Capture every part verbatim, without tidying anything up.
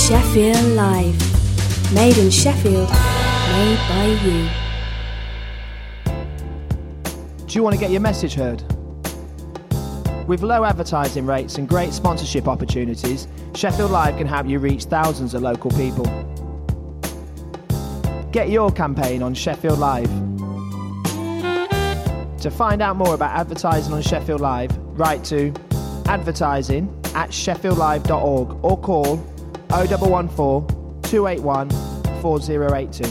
Sheffield Live. Made in Sheffield, made by you. Do you want to get your message heard? With low advertising rates and great sponsorship opportunities, Sheffield Live can help you reach thousands of local people. Get your campaign on Sheffield Live. To find out more about advertising on Sheffield Live, write to advertising at sheffield live dot org or call oh one one four, two eight one, four oh eight two.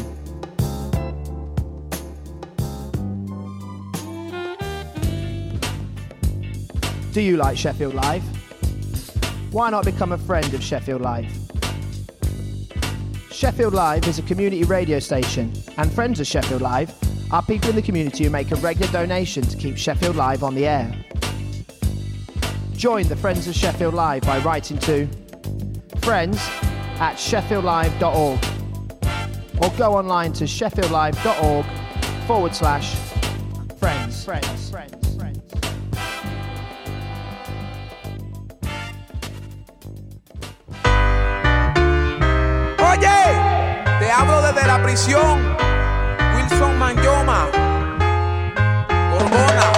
Do you like Sheffield Live? Why not become a friend of Sheffield Live? Sheffield Live is a community radio station, and friends of Sheffield Live are people in the community who make a regular donation to keep Sheffield Live on the air. Join the Friends of Sheffield Live by writing to friends at sheffield live dot org or go online to sheffield live dot org forward slash friends. Friends, friends, friends. Oye, te hablo desde la prisión. Wilson Manyoma, Gorgona.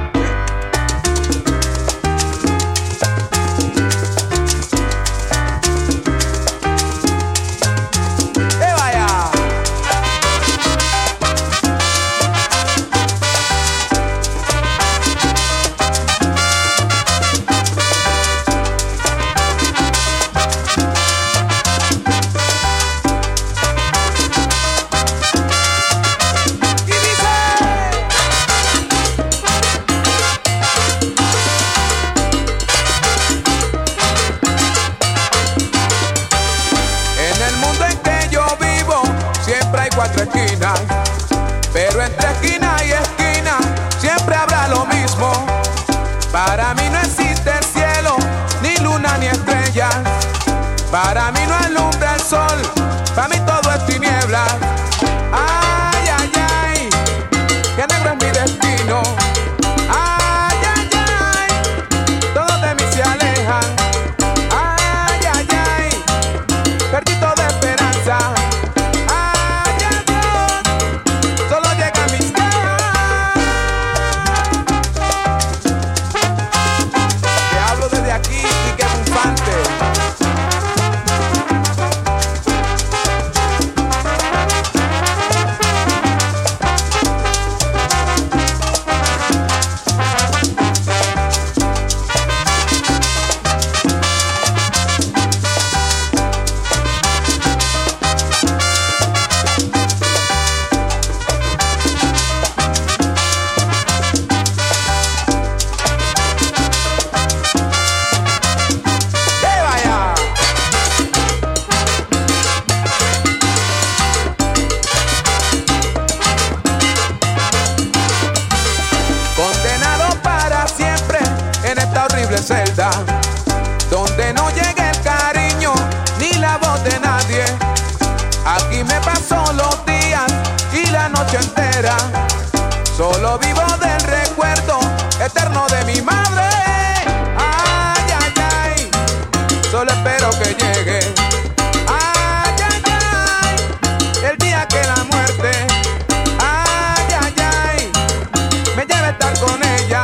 Cuatro esquinas, pero entre esquina y esquina siempre habrá lo mismo. Para mí no existe el cielo, ni luna ni estrellas. Para mí no alumbra el sol, para mí todo es tiniebla. Ay, ay, ay, que negro es mi destino. Ay, ay, ay, todos de mí se alejan. Ay, ay, ay, perdí toda esperanza. Celda, donde no llega el cariño ni la voz de nadie. Aquí me paso los días y la noche entera. Solo vivo del recuerdo eterno de mi madre. Ay, ay, ay, solo espero que llegue. Ay, ay, ay, el día que la muerte, ay, ay, ay, me lleve a estar con ella.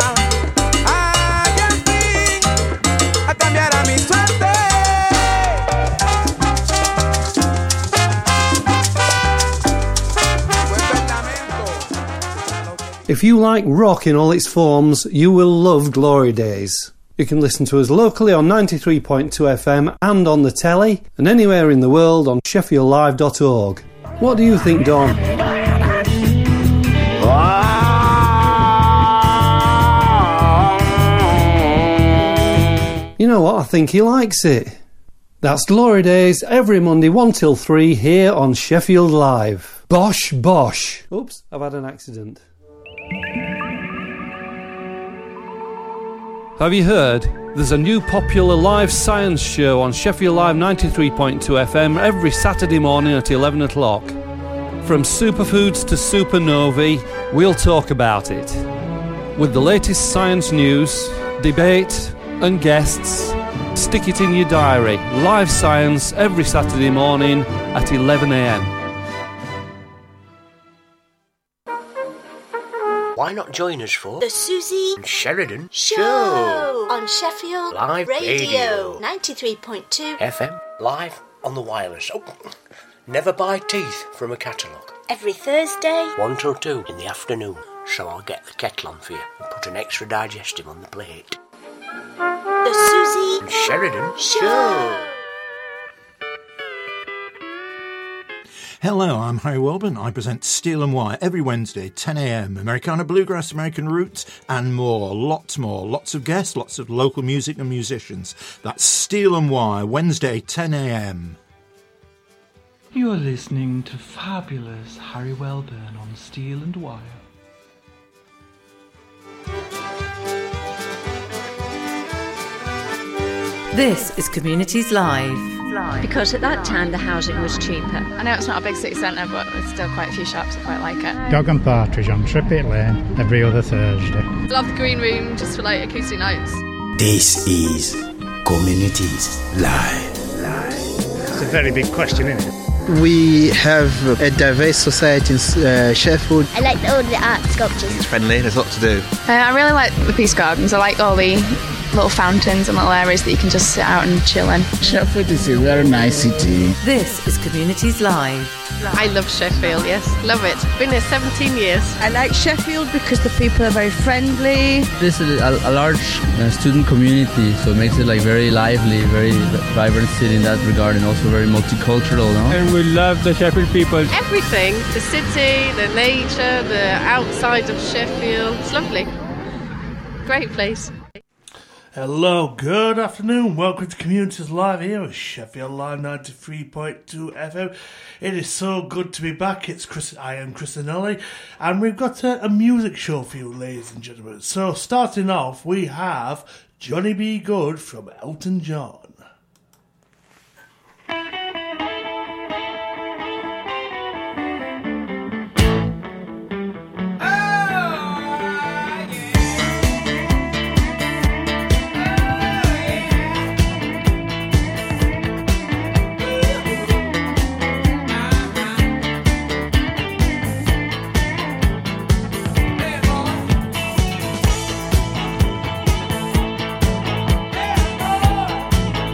If you like rock in all its forms, you will love Glory Days. You can listen to us locally on ninety-three point two F M and on the telly, and anywhere in the world on sheffield live dot org. What do you think, Don? You know what? I think he likes it. That's Glory Days every Monday one till three here on Sheffield Live. Bosh, bosh. Oops, I've had an accident. Have you heard? There's a new popular live science show on Sheffield Live ninety-three point two F M every Saturday morning at eleven o'clock. From superfoods to supernovae, we'll talk about it. With the latest science news, debate and guests, Stick it in your diary. Live Science every Saturday morning at eleven a m. Why not join us for the Susie and Sheridan Show, Show on Sheffield Live Radio ninety-three point two F M, live on the wireless. Oh, never buy teeth from a catalogue. every Thursday One till two in the afternoon. So I'll get the kettle on for you and put an extra digestive on the plate. The Susie and Sheridan Show. Show. Hello, I'm Harry Welburn. I present Steel and Wire every Wednesday, ten a m. Americana Bluegrass, American Roots, and more. Lots more. Lots of guests, lots of local music and musicians. That's Steel and Wire, Wednesday, ten a m. You are listening to fabulous Harry Welburn on Steel and Wire. This is Communities Live. Because at that time the housing was cheaper. I know it's not a big city centre, but there's still quite a few shops I quite like it. Dog and Partridge on Trippet Lane every other Thursday. Love the green room just for like acoustic nights. This is Communities Live. It's a very big question, isn't it? We have a diverse society in uh, Sheffield. I like all the art sculptures. It's friendly, there's lots to do. Uh, I really like the Peace Gardens. I like all the little fountains and little areas that you can just sit out and chill in. Sheffield is a very nice city. This is Communities Live. I love Sheffield, yes, love it. Been here seventeen years. I like Sheffield because the people are very friendly. This is a, a large uh, student community, so it makes it like very lively, very vibrant city in that regard, and also very multicultural, no? And we love the Sheffield people. Everything, the city, the nature, the outside of Sheffield, it's lovely. Great place. Hello, good afternoon. Welcome to Communities Live here at Sheffield Live ninety-three point two F M. It is so good to be back. It's Chris. I am Chris Anelli, and we've got a, a music show for you, ladies and gentlemen. So, starting off, we have Johnny B. Good from Elton John. Hey,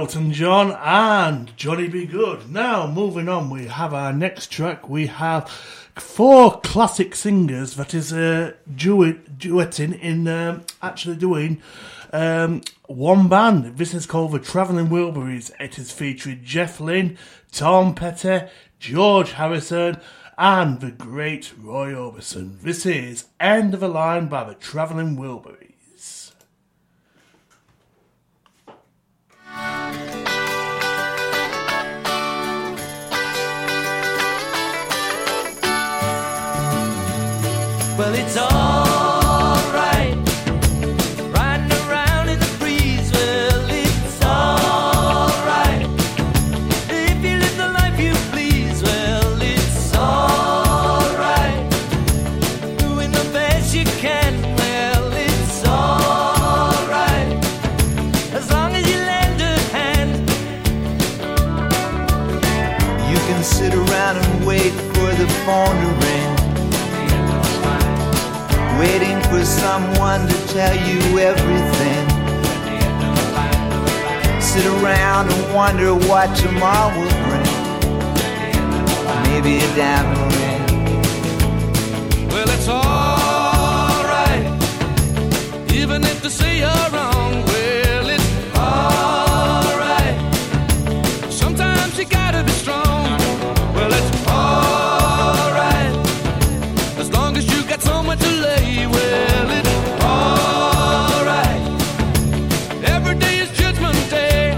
Elton John and Johnny B. Good. Now, moving on, we have our next track. We have four classic singers that is uh, duet, duetting in um, actually doing um, one band. This is called the Travelling Wilburys. It is featuring Jeff Lynne, Tom Petty, George Harrison, and the great Roy Orbison. This is End of the Line by the Travelling Wilburys. Well, it's alright, riding around in the breeze. Well, it's alright, if you live the life you please. Well, it's alright, doing the best you can. Well, it's alright, as long as you lend a hand. You can sit around and wait for the phone to ring, waiting for someone to tell you everything. Sit around and wonder what tomorrow will bring. Maybe a diamond ring. Well, it's alright, even if they say you're wrong. Well, it's alright, sometimes you gotta be strong. Well, it's alright, as long as you got somewhere to lay. Well, it's alright, every day is Judgment Day.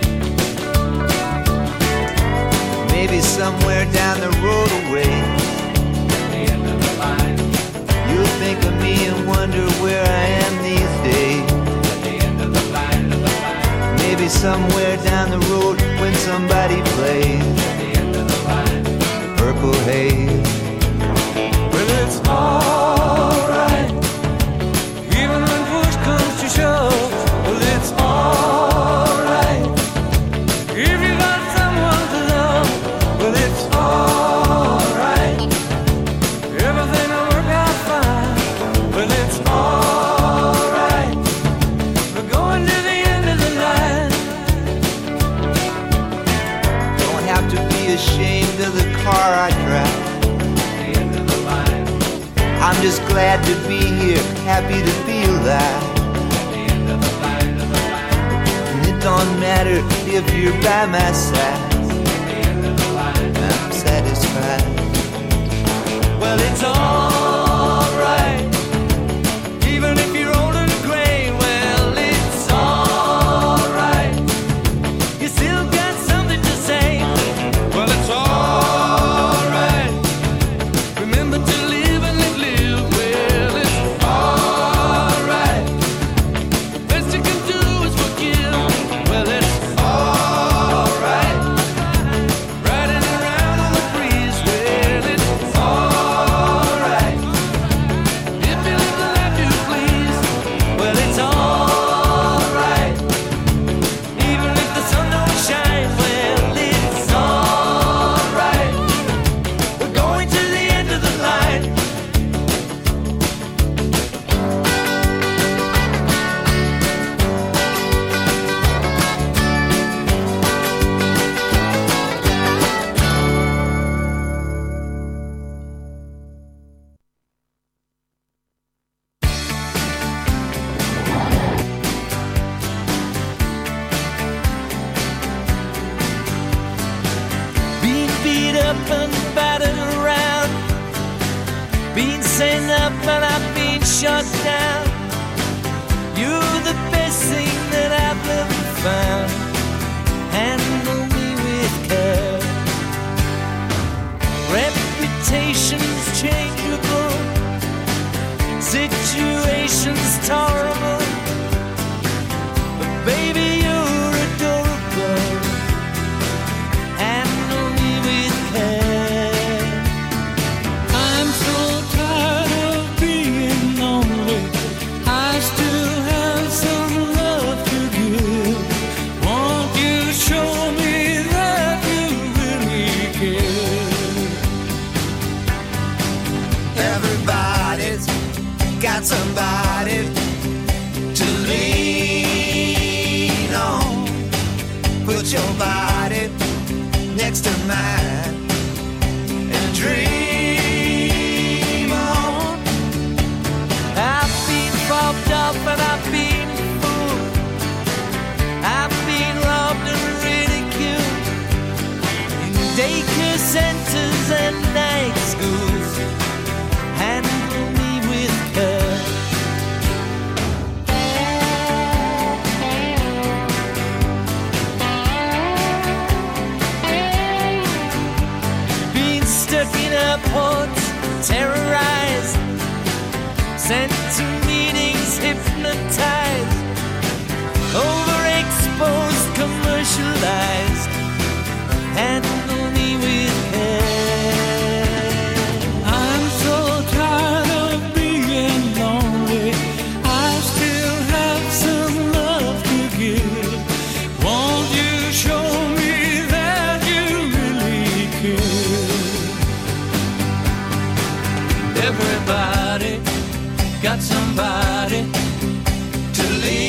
Maybe somewhere down the road away, the end of the line, you'll think of me and wonder where I am these days. the end of the line, of the line. Maybe somewhere down the road when somebody plays the end of the line, the Purple Haze. Well, it's alright, even when push comes to shove. Well, it's alright, if you got someone to love. Well, it's alright, everything will work out fine. Well, it's alright, we're going to the end of the line. Don't have to be ashamed of the car I drive. I'm just glad to be here, happy to be alive. And it don't matter if you're by my side, I'm satisfied. Well, it's alright, even if you're old and gray. Well, it's alright, you still got something to say. Well, it's alright, remember to live and live, live. Well, it's alright, the best you can do is forgive. Well, it's alright, riding around on the breeze. Well, it's alright, if you live the life you please. Well, it's alright, even if the sun don't shine. Well, it's alright, we're going to the end of the line. Being beat up and battered around, being sent up and I've been shut down. You're the best thing that I've ever found. Handle me with care. Reputation's changeable, situation's tolerable, but baby, you're adorable. Handle me with care. I'm so tired of being lonely, I still have some love to give. Won't you show me that you really care? Everybody's got somebody to lean on. your body next to mine and dream on. I've been bobbed up and I've been fooled. I've been robbed and ridiculed in daycare centers and night schools. Handle me with care. Been stuck in airports, terrorized, sent to meetings, hypnotized, overexposed, commercialized. Handle me with care. I'm so tired of being lonely. I still have some love to give. Won't you show me that you really care? Everybody got somebody to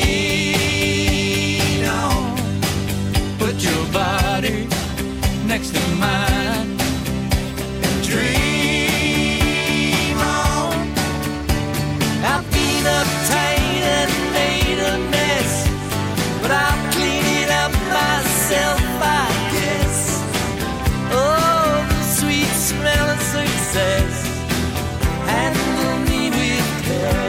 lean on. Put your body next to mine and dream on. I've been uptight and made a mess, but I'll clean it up myself, I guess. Oh, the sweet smell of success. Handle me with care.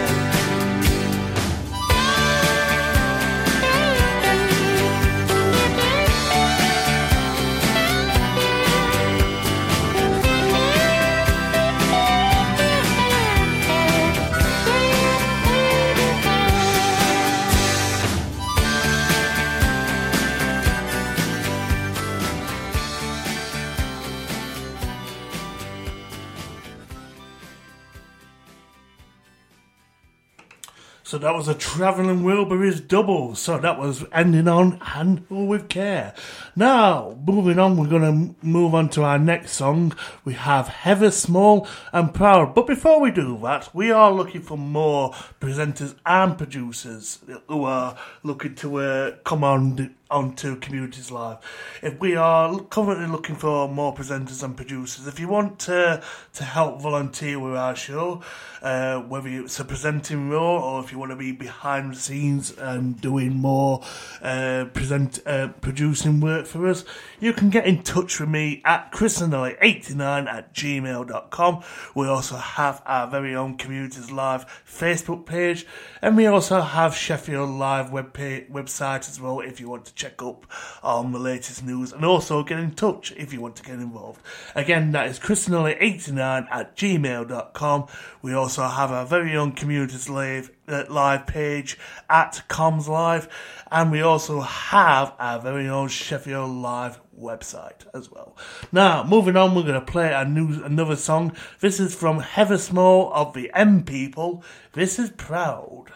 So that was a Travelling Wilburys double. So that was ending on Handle with Care. Now, moving on, we're going to move on to our next song. We have Heather Small and Proud. But before we do that, we are looking for more presenters and producers who are looking to uh, come on onto Communities Live. If we are currently looking for more presenters and producers, if you want to, to help volunteer with our show, uh, whether it's a presenting role or if you want to be behind the scenes and doing more uh, present uh, producing work for us, you can get in touch with me at chrisanelli eighty-nine at gmail dot com. We also have our very own Communities Live Facebook page, and we also have Sheffield Live web page, website as well if you want to check up on the latest news, and also get in touch if you want to get involved. Again, that is chrisanelli eighty-nine at gmail dot com. We also have our very own Communities Live, uh, live page at Comms Live, and we also have our very own Sheffield Live website as well. Now, moving on, we're going to play a new, another song. This is from Heather Small of the M People. This is Proud.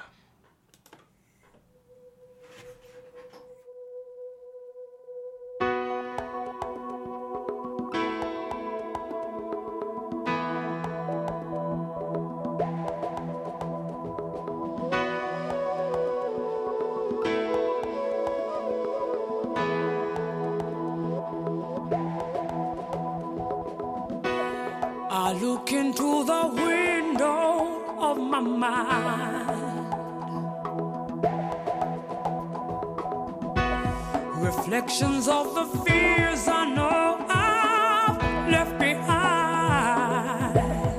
I look into the window of my mind, reflections of the fears I know I've left behind.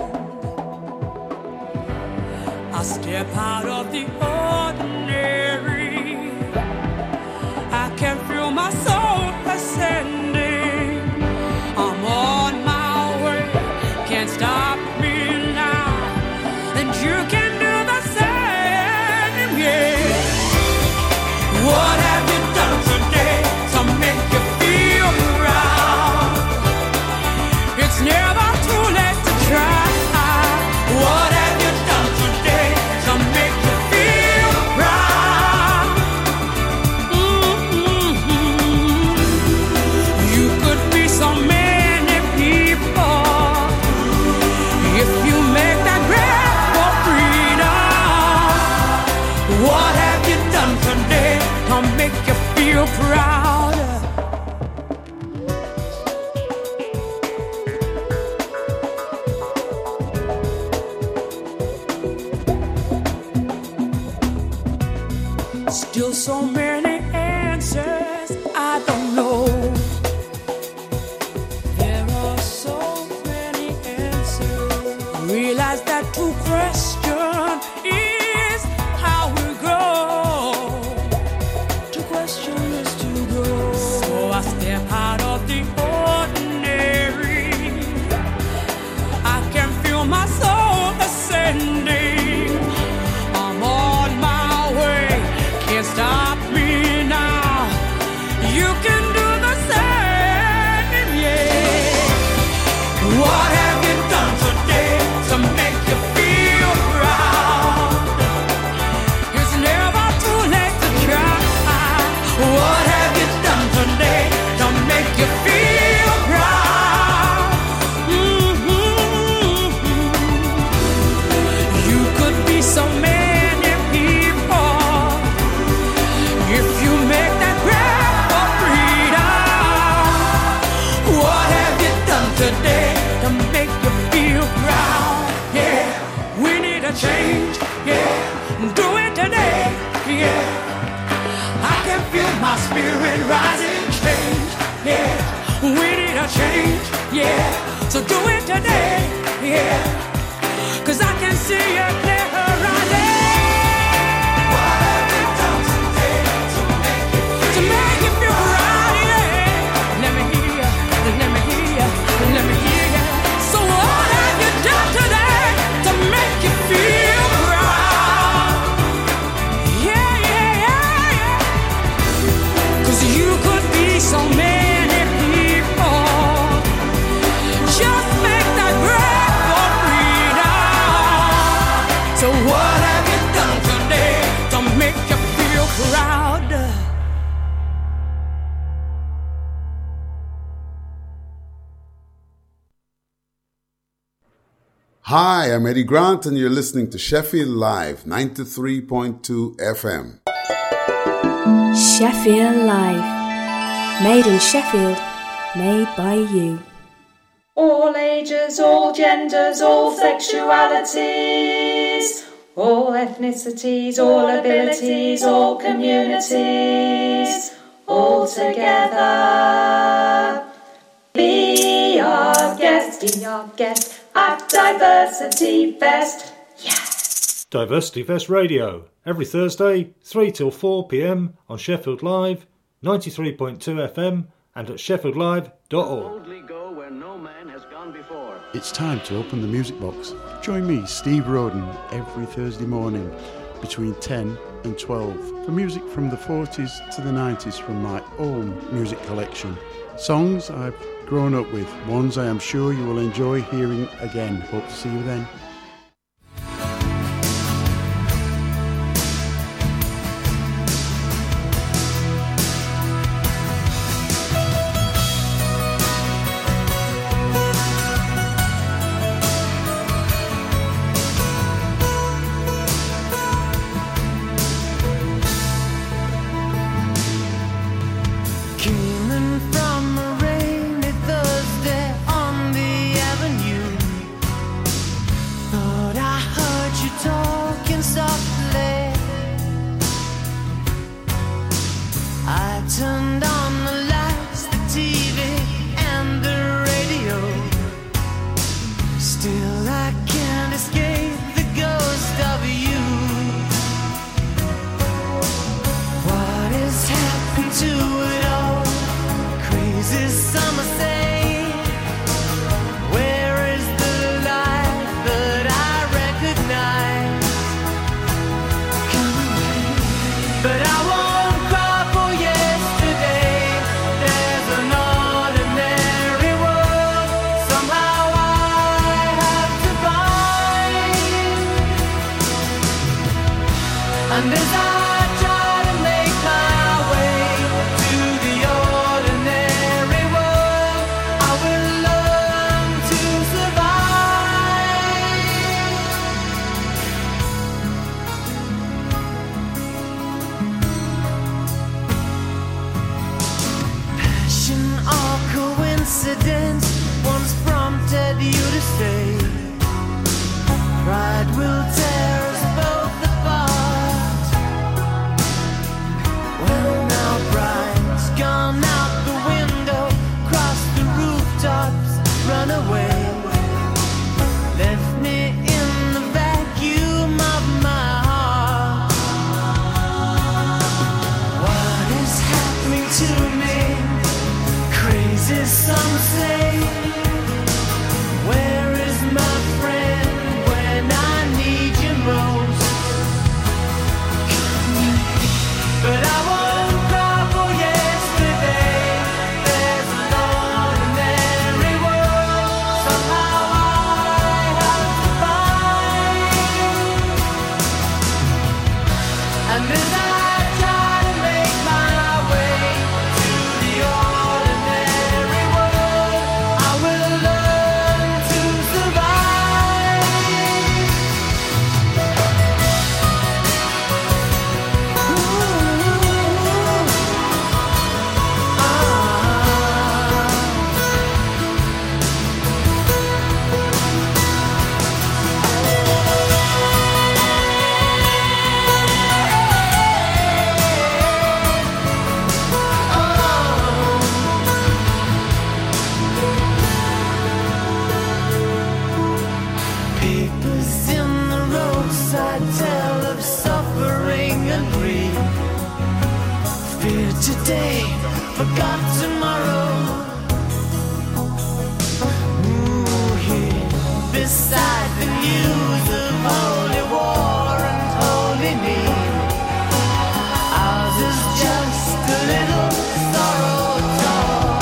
I step out of the ordinary, I can feel my soul ascending. I'm on my can't stop me now, and you can do the same, yeah. What have you done today to make you feel proud? It's never too late to try. What have you done today to make you feel proud? Still so many answers I don't know. There are so many answers. Realize that to question is how we grow. To question is to grow. So I step out of the ordinary. I can feel my soul ascending. I'm on my way. Can't stop me now. You can do the same, yeah. What have you done today to make you feel proud? It's never too late to try. What have you done today to make you feel proud? Mm-hmm. You could be so many people if you make that grab for freedom. What have you done today to make you feel proud? Yeah, we need a change. Yeah, do it today. Yeah, I can feel my spirit rising. Change. Yeah, we need a change. Yeah, so do it today. Yeah, 'cause I can see you clear horizon. What have you done today to make you feel, to make you feel proud? Yeah, let me hear you, let me hear you, let me hear you. So what have you done today to make you feel proud? Yeah, yeah, yeah, yeah. 'Cause you could be so many people. Just make that break for freedom. So what have you done today to make you feel proud? Hi, I'm Eddie Grant, and you're listening to Sheffield Live, ninety-three point two F M. Sheffield Live. Made in Sheffield, made by you. All ages, all genders, all sexualities, all ethnicities, all abilities, all communities, all together. Be our guest, be our guest at Diversity Fest. Yes! Diversity Fest Radio, every Thursday, three till four p m on Sheffield Live, ninety-three point two F M and at sheffield live dot org. It's time to open the music box. Join me, Steve Roden, every Thursday morning between ten and twelve for music from the forties to the nineties from my own music collection. Songs I've grown up with, ones I am sure you will enjoy hearing again. Hope to see you then. today, forgot tomorrow. Ooh, here, beside the news of holy war and holy need, ours is just a little sorrow talk.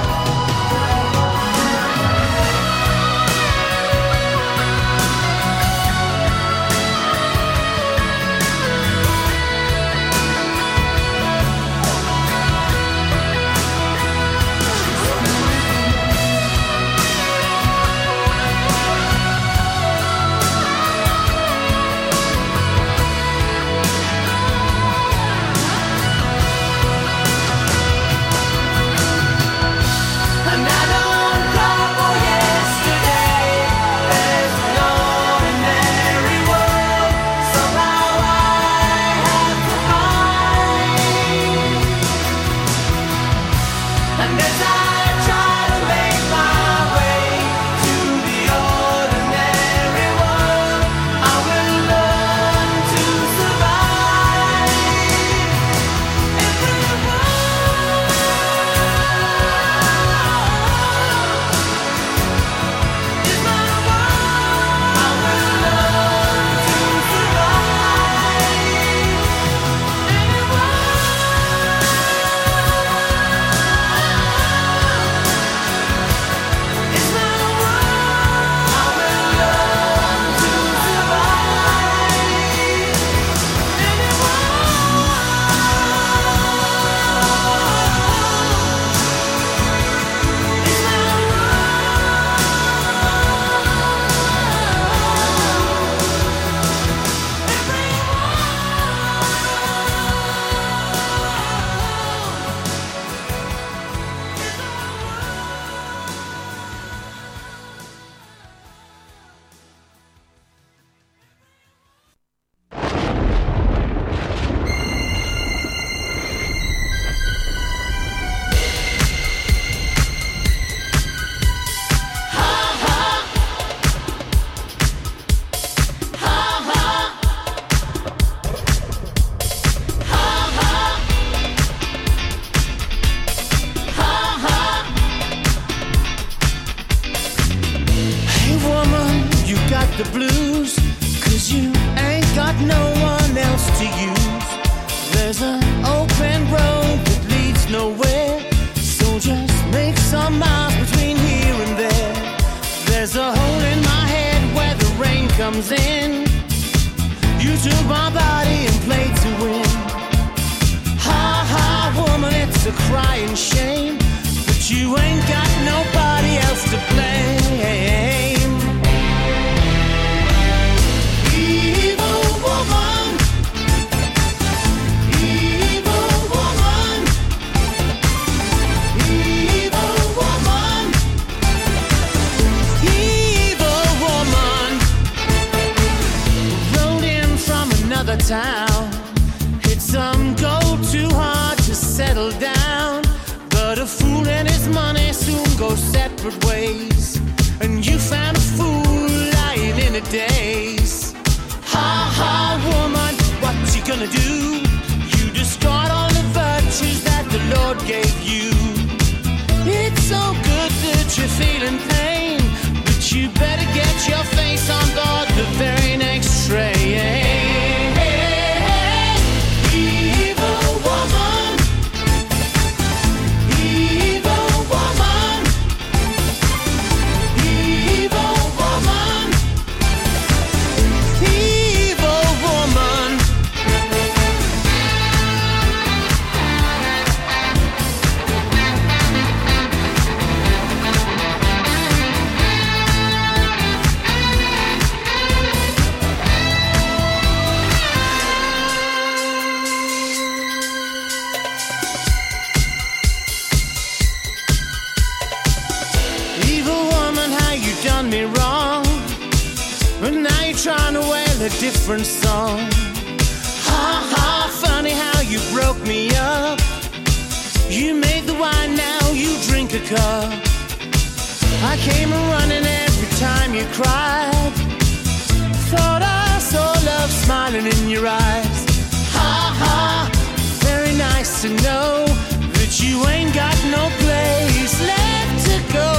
The blues, 'cause you ain't got no one else to use. There's an open road that leads nowhere, so just make some miles between here and there. There's a hole in my head where the rain comes in. You took my body and played to win. Ha ha, woman, it's a crying shame, but you ain't got nobody else to blame. Town. Hit some gold too hard to settle down, but a fool and his money soon go separate ways, and you found a fool lying in a daze. Ha ha, woman, what you gonna do? You destroyed all the virtues that the Lord gave you. It's so good that you're feeling pain, but you better get your face on board the very next train. Different song. Ha ha, funny how you broke me up. You made the wine, now you drink a cup. I came running every time you cried. Thought I saw love smiling in your eyes. Ha ha, very nice to know you ain't got no place left to go.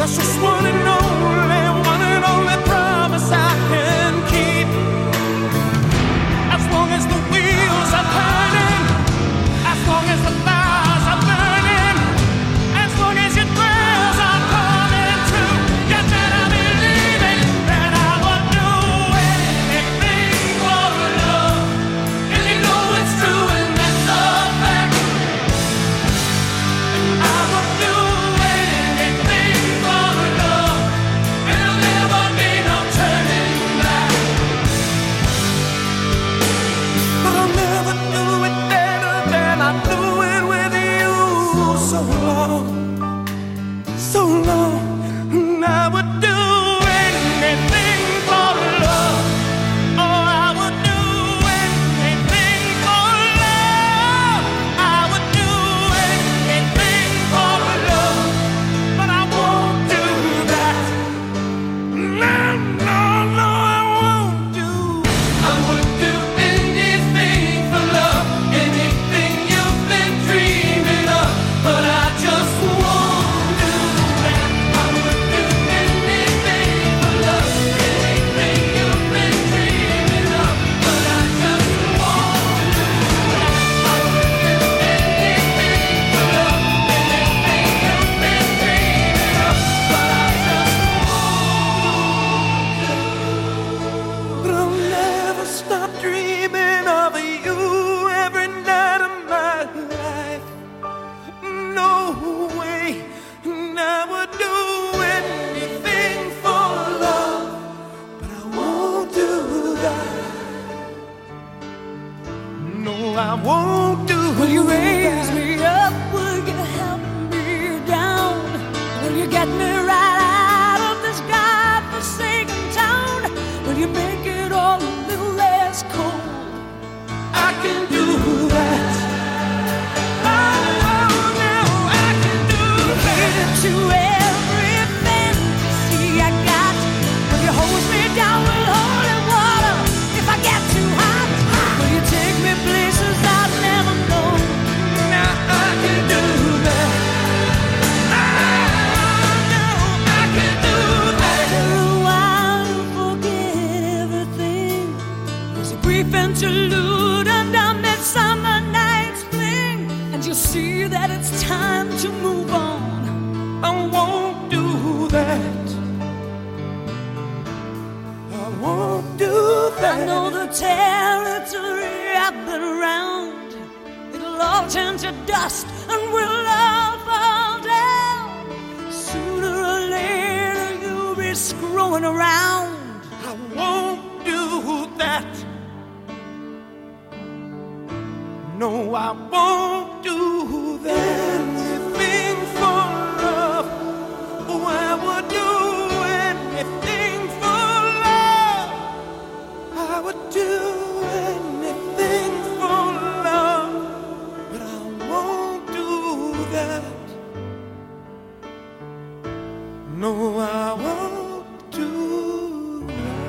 One and only, one and only promise I can keep. won't do. Will you raise me up? Will you help me down? Will you get me right out of this godforsaken town? Will you make it all a little less cold? I can do that. Oh, no, I can do that. To every fantasy I got, will you hose me down with holy water if I get too hot? Will you take me places I've never known? Now I can do that. Oh, no, I can do that. After a while you forget everything. There's a brief interlude and a midsummer night's fling, and you see that it's time to move on. I won't do that. I won't do that. I know the territory I've been around. It'll all turn to dust and we'll all fall down. Sooner or later you'll be screwing around. I won't do that. No, I won't do that. Anything for love. Oh, I would do anything for love. I would do anything for love. But I won't do that. No, I won't do that.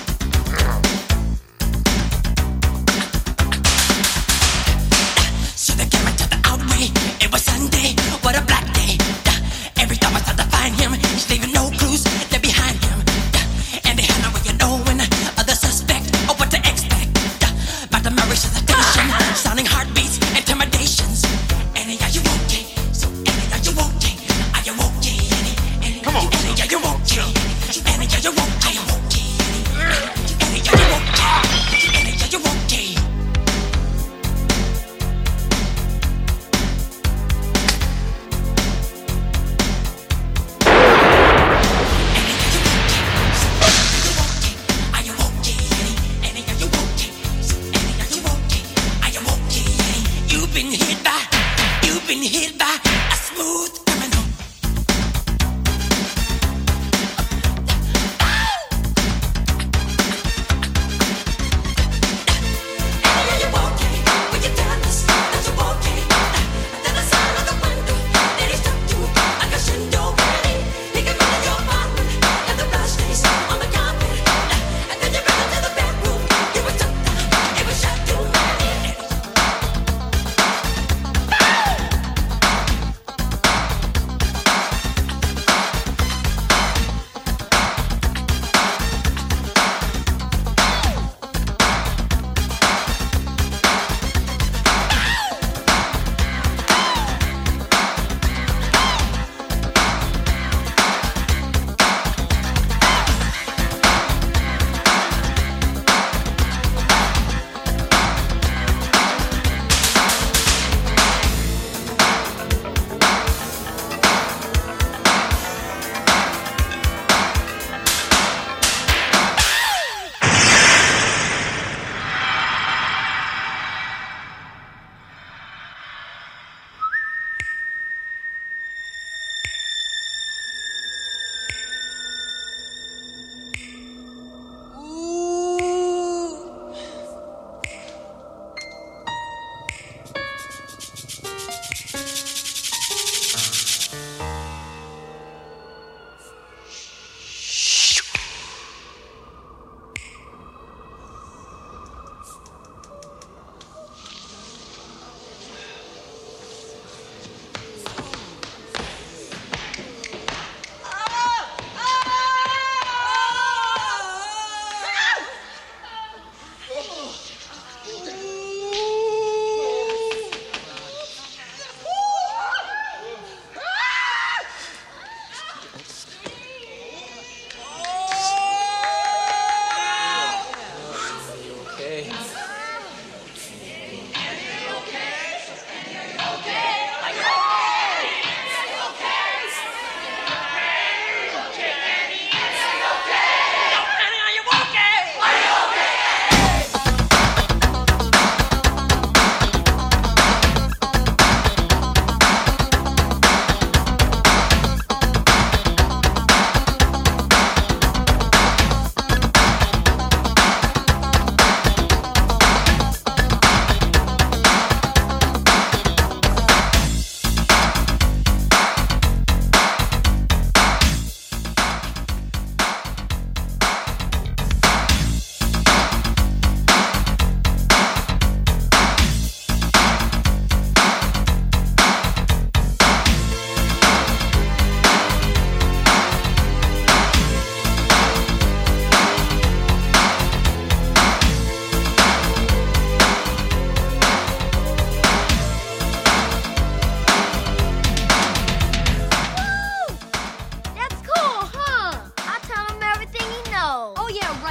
So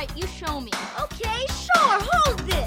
right, you show me. Okay, sure, hold this.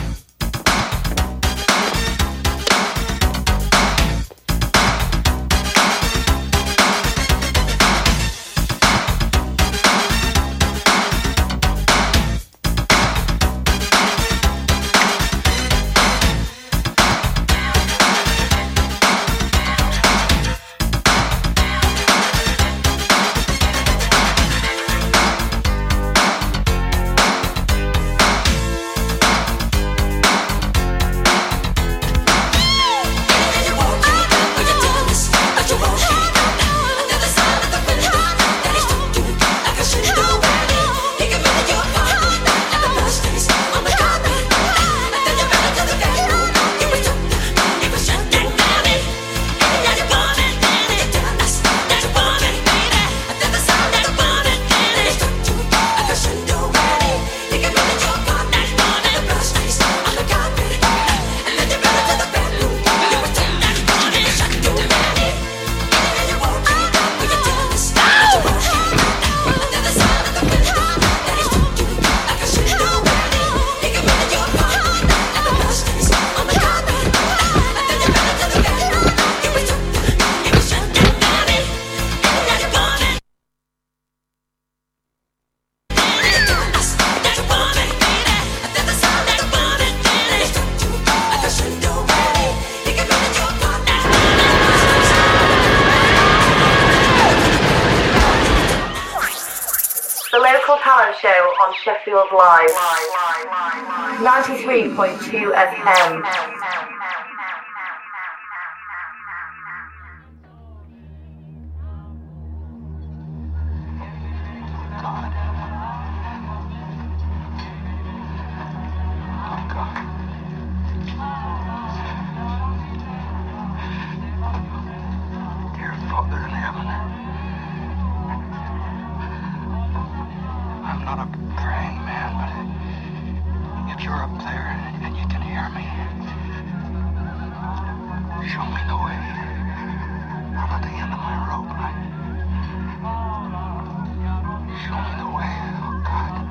Show on Sheffield Live, ninety-three point two F M. Dear Father in heaven, I'm not a praying man, but if you're up there and you can hear me, show me the way out at the end of my rope. Show me the way, oh God.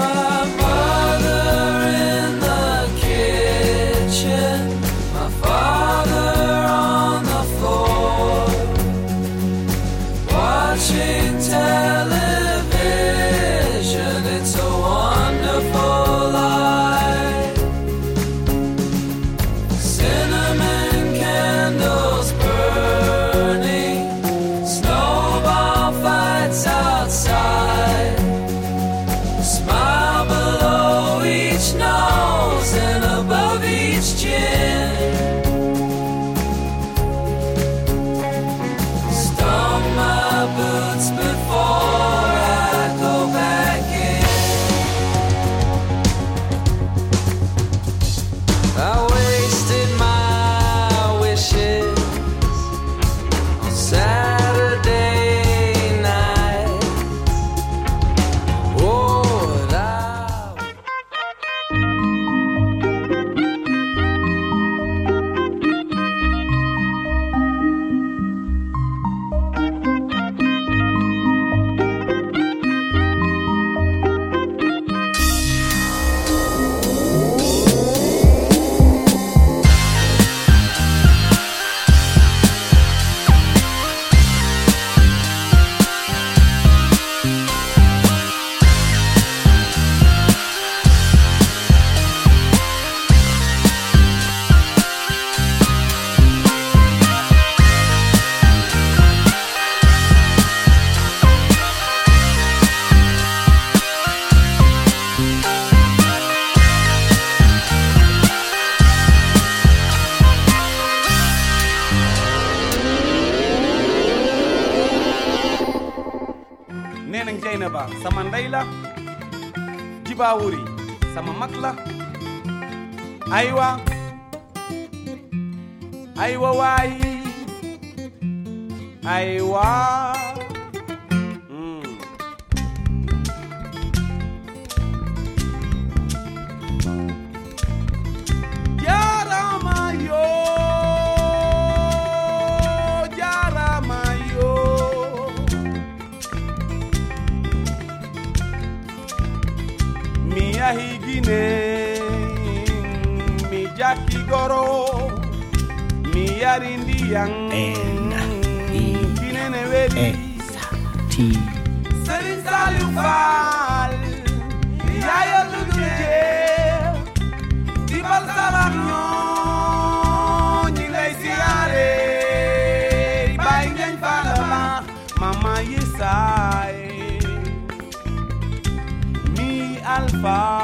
My father in the kitchen, my father neneng Jaynaba sama ndey la Jiba Wuri sama mag la aywa aywa waay aywa mm. Jarama yo jarama yo mi yahi Gine mi jaki goro mi yarindi yang kinene weli ti Serigne Saliou Fall yaya luguje di bal salam ñoo ñi lay siyaare bay ngeen falama mama Yisaay mi alpha